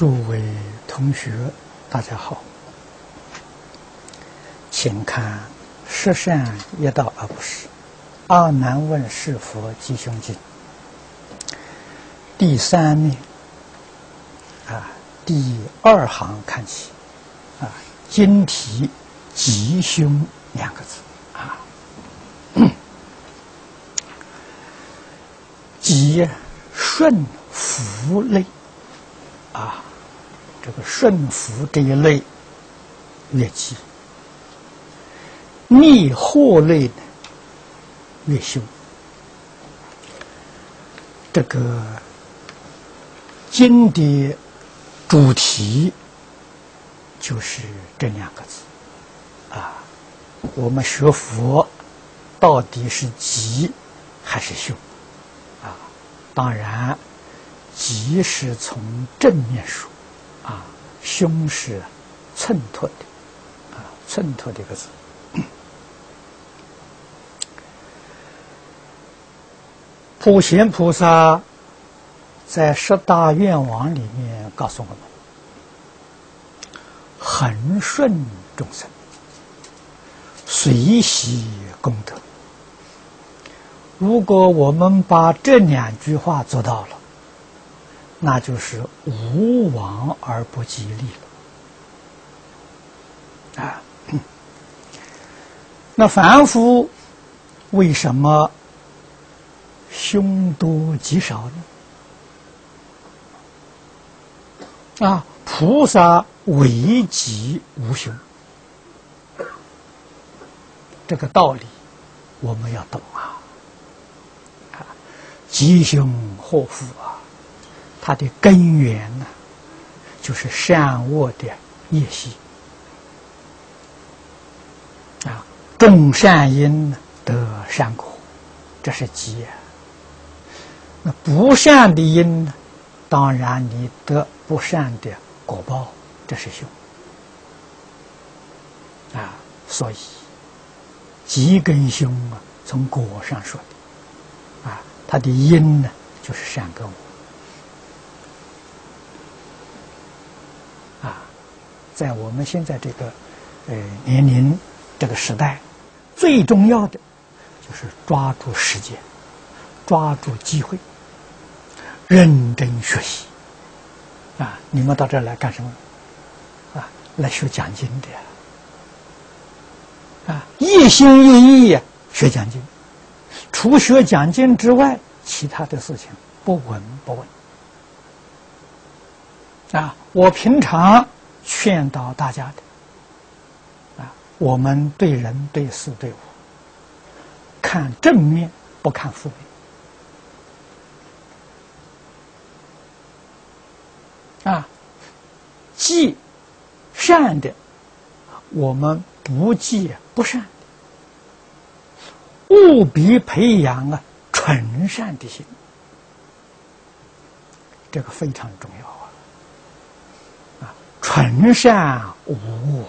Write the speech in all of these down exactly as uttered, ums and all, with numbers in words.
诸位同学，大家好，请看《十善业道而不是阿难问是佛吉凶经》第三面啊，第二行看起啊，经题吉凶两个字啊，吉顺福类啊，这个顺福这一类越吉，逆祸类呢越凶。这个经的主题就是这两个字啊。我们学佛到底是吉还是凶啊？当然吉是从正面说啊，凶是衬托的啊，衬托这个字。普贤菩萨在十大愿王里面告诉我们，恒顺众生，随喜功德。如果我们把这两句话做到了，那就是无往而不激励了啊。那凡夫为什么凶多吉少呢？啊，菩萨唯吉无凶，这个道理我们要懂啊。啊，吉凶祸福啊，它的根源呢，就是善恶的业习啊。种善因得善果，这是吉啊。那不善的因呢，当然你得不善的果报，这是凶啊。所以吉跟凶啊，从果上说的啊，它的因呢就是善跟恶啊。在我们现在这个呃年龄这个时代，最重要的就是抓住时间，抓住机会，认真学习啊！你们到这儿来干什么？啊，来学讲经的啊！一心一意学讲经，除学讲经之外，其他的事情不闻不问啊！我平常劝导大家的啊，我们对人对事对物，看正面不看负面啊，记善的，我们不记不善的，务必培养啊纯善的心，这个非常重要啊！啊，纯善无我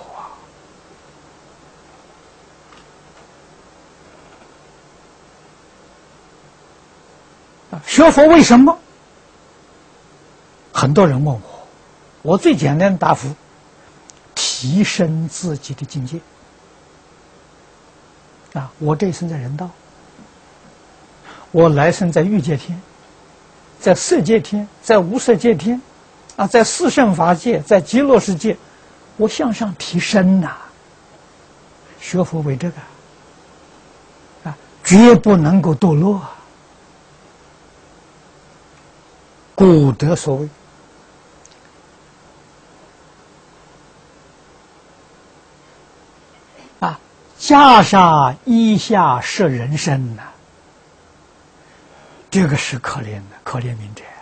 啊！学佛为什么？很多人问我，我最简单的答复：提升自己的境界啊！我这一生在人道，我来生在欲界天，在色界天，在无色界天啊，在四圣法界，在极乐世界，我向上提升呐、啊！学佛为这个啊，绝不能够堕落啊！古德所谓啊，袈裟衣下是人身呐、啊，这个是可怜的，可怜悯者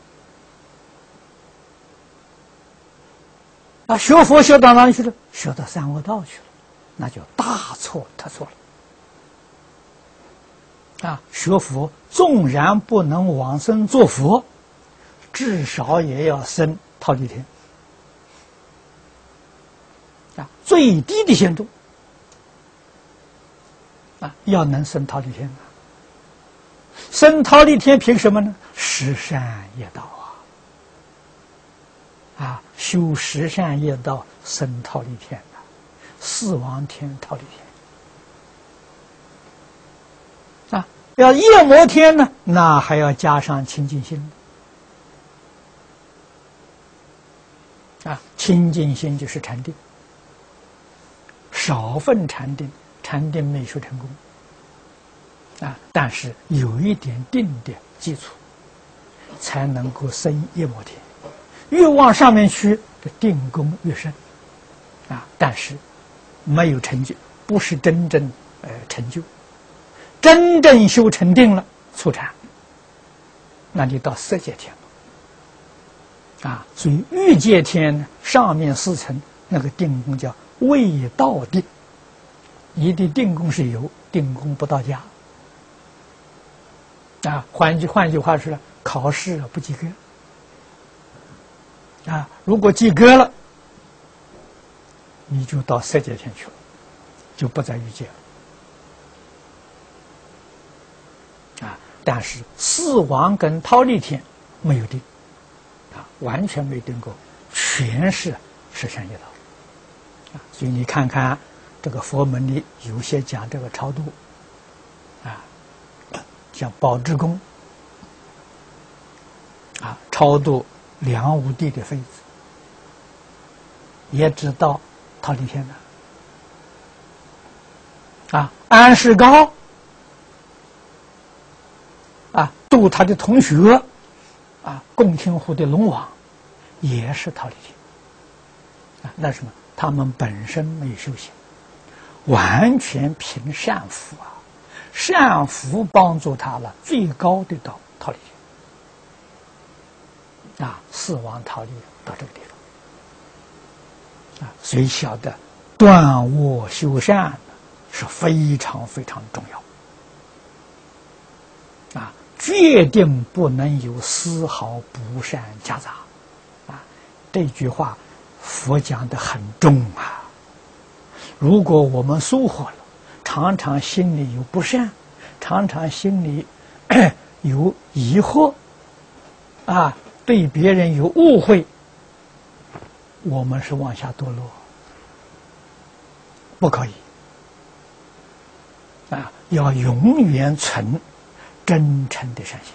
啊！啊，学佛学到哪里去了？学到三恶道去了，那就大错特错了啊！学佛纵然不能往生做佛，至少也要生忉利天啊，最低的限度啊，要能生忉利天啊！生忉利天凭什么呢？十善业道啊！ 啊，修十善业道生忉利天的，四王天忉利天。啊，要夜摩天呢，那还要加上清净心。啊，清净心就是禅定，少分禅定，禅定没修成功。啊，但是有一点定的基础，才能够生夜摩天。越往上面去，这定功越深。啊，但是没有成就，不是真正呃成就。真正修成定了，促禅，那就到色界天了。啊，所以欲界天上面四层那个定功叫未到定，你的定功是有，定功不到家。啊，换句换句话说呢，考试不及格。啊，如果及格了，你就到色界天去了，就不在欲界了。啊，但是四王跟忉利天没有定，啊，完全没定过，全是十善业道。啊，所以你看看这个佛门里有些讲这个超度，啊，像宝志公，啊，超度梁武帝的妃子，也知道忉利天的。啊，安世高，啊，度他的同学，啊，共青湖的龙王，也是忉利天。啊，那什么？他们本身没有修行，完全凭善福啊，善福帮助他了，最高的到忉利天。啊，四王忉利到这个地方。啊，所以晓得断恶修善是非常非常重要。啊，决定不能有丝毫不善夹杂。啊，这句话佛讲的很重啊。如果我们疏忽了，常常心里有不善，常常心里有疑惑，啊，对别人有误会，我们是往下堕落，不可以。啊，要永远存真诚的善心，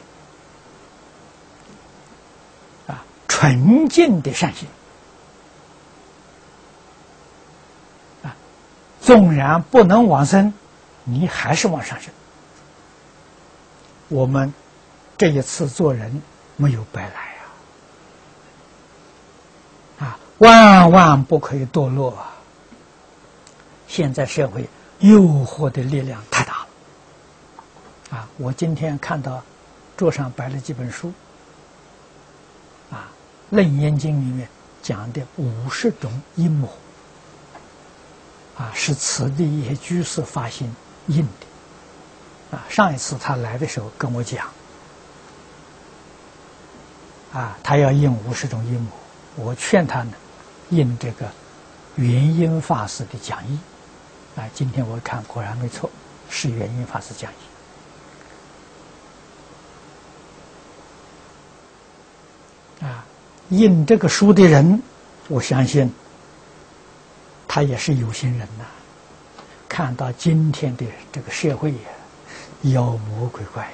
啊，纯净的善心。啊，纵然不能往生，你还是往上升。我们这一次做人没有白来啊！啊，万万不可以堕落啊！现在社会诱惑的力量太大了。啊，我今天看到桌上摆了几本书，啊，《楞严经》里面讲的五十种阴谋，啊，是此地一些居士发心印的。啊，上一次他来的时候跟我讲，啊，他要印五十种阴谋，我劝他呢，印这个元音法师的讲义。啊，今天我看果然没错，是元音法师讲义。啊，印这个书的人，我相信他也是有心人呐。看到今天的这个社会呀，妖魔鬼怪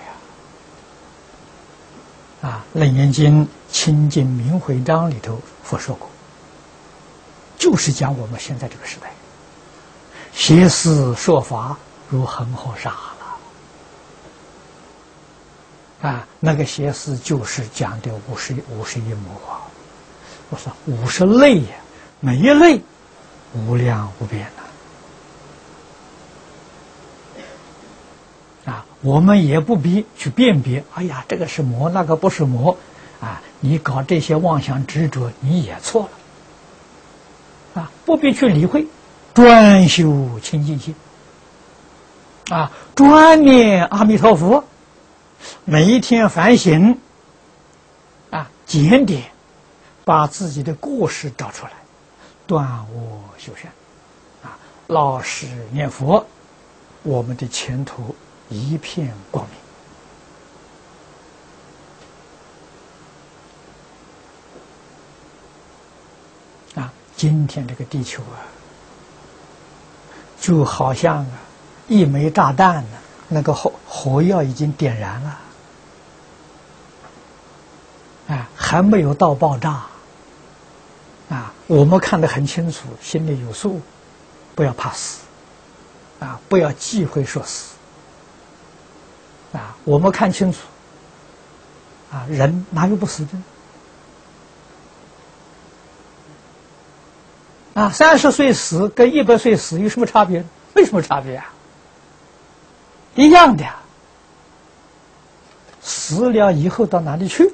呀，啊，《楞严经·清净明慧章》里头佛说过，就是讲我们现在这个时代，邪思说法如恒河沙了。啊，那个邪思就是讲的五十五十一魔啊。我说五十类呀，每一类无量无边的。啊，我们也不必去辨别，哎呀，这个是魔，那个不是魔，啊，你搞这些妄想执着，你也错了。啊，不必去理会，专修清净心。啊，专念阿弥陀佛。每一天反省，啊，检点，把自己的过失找出来，断恶修善，啊，老实念佛，我们的前途一片光今天这个地球啊，就好像啊一枚炸弹呢，那个火火药已经点燃了，啊，还没有到爆炸。啊，我们看得很清楚，心里有数，不要怕死，啊，不要忌讳说死，啊，我们看清楚，啊，人哪有不死的？啊，三十岁死跟一百岁死有什么差别？没什么差别啊，一样的。死了以后到哪里去？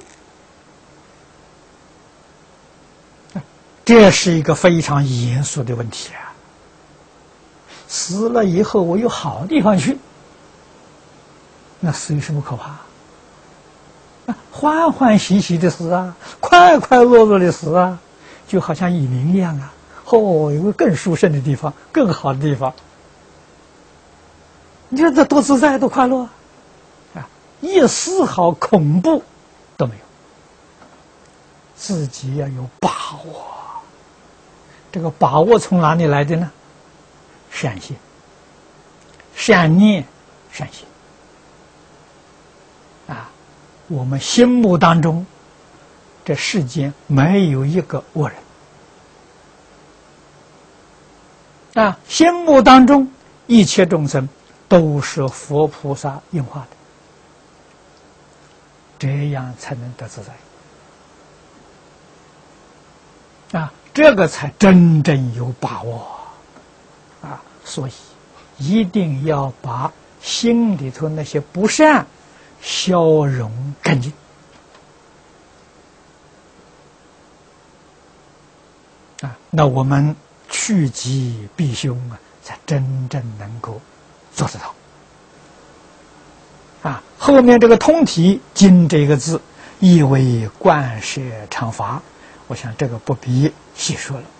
这是一个非常严肃的问题啊！死了以后我有好地方去，那死有什么可怕？啊，欢欢喜喜的死啊，快快乐乐的死啊，就好像移民一样啊！哦，有个更殊胜的地方，更好的地方，你说这多自在，多快乐啊！啊，一丝毫恐怖都没有，自己要有把握。这个把握从哪里来的呢？善心、善念、善心啊！我们心目当中，这世间没有一个恶人啊！心目当中一切众生都是佛菩萨应化的，这样才能得自在啊！这个才真正有把握啊！所以一定要把心里头那些不善消融干净啊！那我们趋吉避凶啊，才真正能够做得到啊！后面这个通体经这个字，意为贯摄常法，我想这个不必细说了。